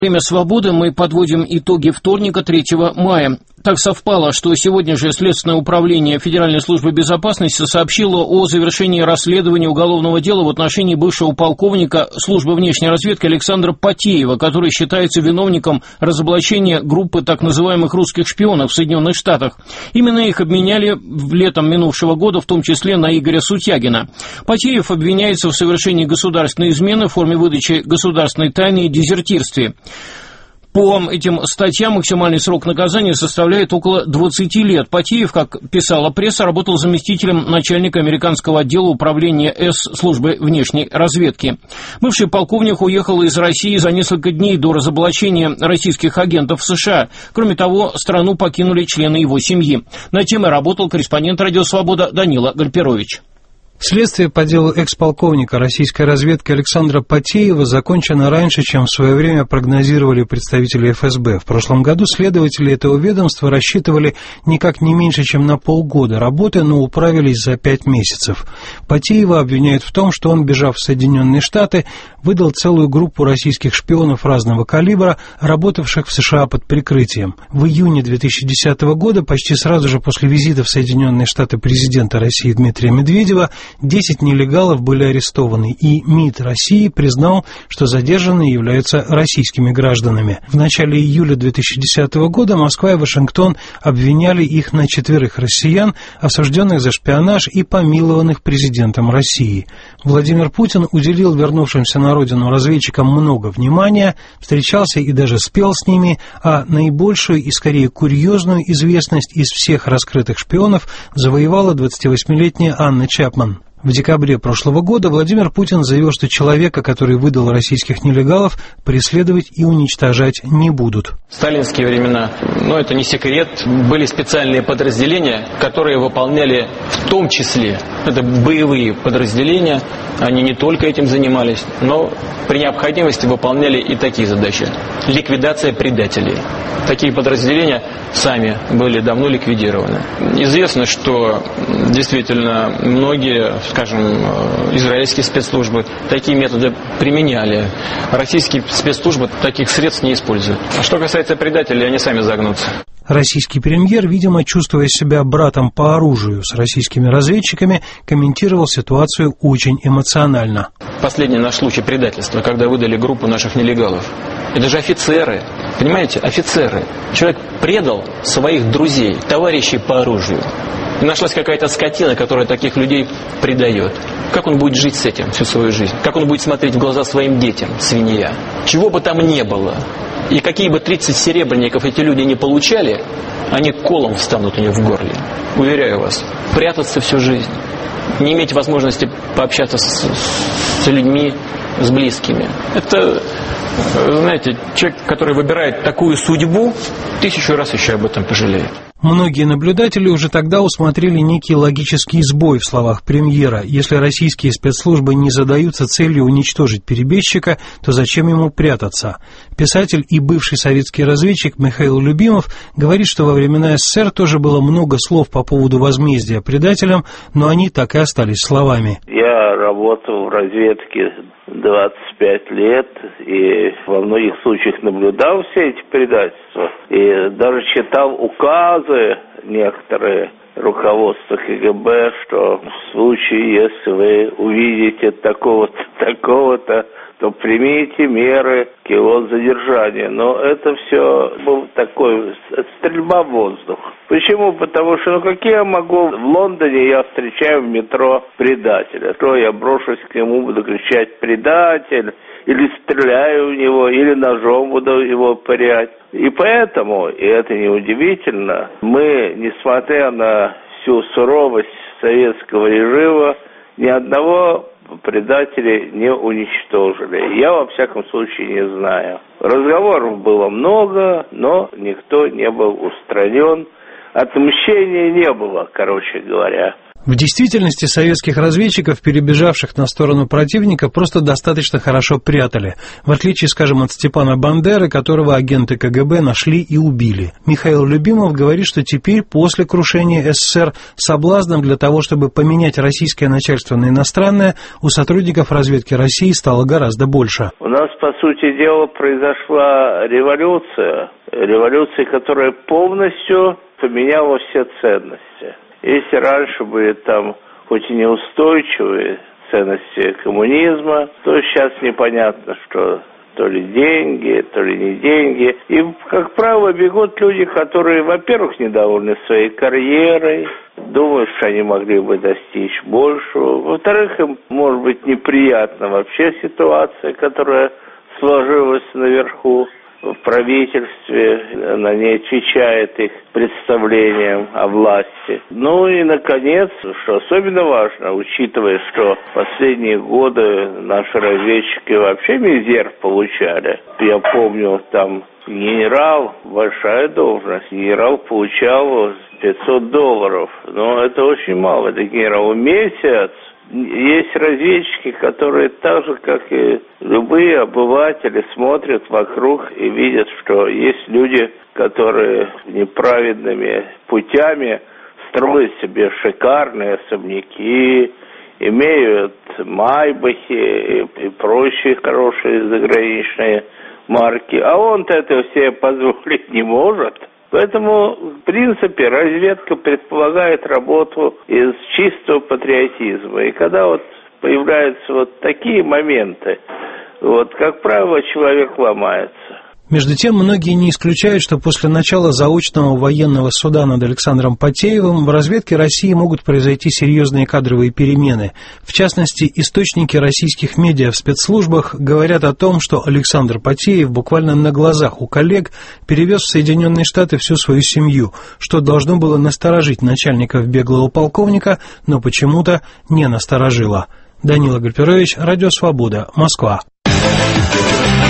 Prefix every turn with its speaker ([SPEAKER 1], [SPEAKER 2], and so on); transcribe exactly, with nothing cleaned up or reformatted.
[SPEAKER 1] Время свободы мы подводим итоги вторника, третьего мая. Так совпало, что сегодня же Следственное управление Федеральной службы безопасности сообщило о завершении расследования уголовного дела в отношении бывшего полковника службы внешней разведки Александра Потеева, который считается виновником разоблачения группы так называемых русских шпионов в Соединенных Штатах. Именно их обменяли летом минувшего года, в том числе на Игоря Сутягина. Потеев обвиняется в совершении государственной измены в форме выдачи государственной тайны и дезертирстве. По этим статьям максимальный срок наказания составляет около двадцати лет. Потеев, как писала пресса, работал заместителем начальника американского отдела управления С службы внешней разведки. Бывший полковник уехал из России за несколько дней до разоблачения российских агентов в США. Кроме того, страну покинули члены его семьи. Над темой работал корреспондент «Радио Свобода» Данила Гальперович.
[SPEAKER 2] Следствие по делу экс-полковника российской разведки Александра Потеева закончено раньше, чем в свое время прогнозировали представители эф эс бэ. В прошлом году следователи этого ведомства рассчитывали никак не меньше, чем на полгода работы, но управились за пять месяцев. Потеева обвиняют в том, что он, бежав в Соединенные Штаты, выдал целую группу российских шпионов разного калибра, работавших в США под прикрытием. В июне две тысячи десятого года, почти сразу же после визита в Соединенные Штаты президента России Дмитрия Медведева, десять нелегалов были арестованы, и МИД России признал, что задержанные являются российскими гражданами. В начале июля две тысячи десятого года Москва и Вашингтон обвиняли их на четверых россиян, осужденных за шпионаж и помилованных президентом России. Владимир Путин уделил вернувшимся на родину разведчикам много внимания, встречался и даже спел с ними, а наибольшую и скорее курьезную известность из всех раскрытых шпионов завоевала двадцативосьмилетняя Анна Чапман. В декабре прошлого года Владимир Путин заявил, что человека, который выдал российских нелегалов, преследовать и уничтожать не будут.
[SPEAKER 3] В сталинские времена, но это не секрет, были специальные подразделения, которые выполняли в том числе, это боевые подразделения, они не только этим занимались, но при необходимости выполняли и такие задачи. Ликвидация предателей. Такие подразделения сами были давно ликвидированы. Известно, что действительно многие, скажем, израильские спецслужбы такие методы применяли. Российские спецслужбы таких средств не используют. А что касается предателей, они сами загнутся.
[SPEAKER 2] Российский премьер, видимо, чувствуя себя братом по оружию с российскими разведчиками, комментировал ситуацию очень эмоционально.
[SPEAKER 3] Последний наш случай предательства, когда выдали группу наших нелегалов. Это же офицеры, понимаете, офицеры. Человек предал своих друзей, товарищей по оружию. И нашлась какая-то скотина, которая таких людей предает. Как он будет жить с этим всю свою жизнь? Как он будет смотреть в глаза своим детям, свинья? Чего бы там ни было, и какие бы тридцать серебряников эти люди не получали, они колом встанут у них в горле. Уверяю вас, прятаться всю жизнь, не иметь возможности пообщаться с, с людьми, с близкими. Это, знаете, человек, который выбирает такую судьбу, тысячу раз еще об этом пожалеет.
[SPEAKER 2] Многие наблюдатели уже тогда усмотрели некий логический сбой в словах премьера. Если российские спецслужбы не задаются целью уничтожить перебежчика, то зачем ему прятаться? Писатель и бывший советский разведчик Михаил Любимов говорит, что во времена эс эс эс эр тоже было много слов по поводу возмездия предателям, но они так и остались словами.
[SPEAKER 4] Я работал в разведке двадцать пять лет и во многих случаях наблюдал все эти предательства и даже читал указы некоторые руководства ка гэ бэ, что в случае, если вы увидите такого-то, такого-то, то примите меры к его задержанию. Но это все был такой стрельба в воздух. Почему? Потому что, ну, какие я могу... В Лондоне я встречаю в метро предателя. Что я брошусь к нему, буду кричать «предатель», или стреляю в него, или ножом буду его пырять. И поэтому, и это неудивительно, мы, несмотря на всю суровость советского режима, ни одного предателей не уничтожили. Я, во всяком случае, не знаю. Разговоров было много, но никто не был устранен. Отмщения не было, короче говоря.
[SPEAKER 2] В действительности советских разведчиков, перебежавших на сторону противника, просто достаточно хорошо прятали, в отличие, скажем, от Степана Бандеры, которого агенты ка гэ бэ нашли и убили. Михаил Любимов говорит, что теперь, после крушения эс эс эс эр, соблазном для того, чтобы поменять российское начальство на иностранное, у сотрудников разведки России стало гораздо больше.
[SPEAKER 4] У нас, по сути дела, произошла революция, революция, которая полностью поменяла все ценности. Если раньше были там хоть и неустойчивые ценности коммунизма, то сейчас непонятно, что то ли деньги, то ли не деньги. И, как правило, бегут люди, которые, во-первых, недовольны своей карьерой, думают, что они могли бы достичь большего. Во-вторых, им, может быть, неприятна вообще ситуация, которая сложилась наверху в правительстве, она не отвечает их представлениям о власти. Ну и, наконец, что особенно важно, учитывая, что последние годы наши разведчики вообще мизер получали. Я помню, там генерал, большая должность, генерал получал пятьсот долларов, но это очень мало, это генерал в месяц. Есть разведчики, которые так же, как и любые обыватели, смотрят вокруг и видят, что есть люди, которые неправедными путями строят себе шикарные особняки, имеют майбахи и, и прочие хорошие заграничные марки, а он-то это себе позволить не может. Поэтому, в принципе, разведка предполагает работу из чистого патриотизма. И когда вот появляются вот такие моменты, вот, как правило, человек ломается.
[SPEAKER 2] Между тем, многие не исключают, что после начала заочного военного суда над Александром Потеевым в разведке России могут произойти серьезные кадровые перемены. В частности, источники российских медиа в спецслужбах говорят о том, что Александр Потеев буквально на глазах у коллег перевез в Соединенные Штаты всю свою семью, что должно было насторожить начальников беглого полковника, но почему-то не насторожило. Данила Гальперович, Радио Свобода, Москва.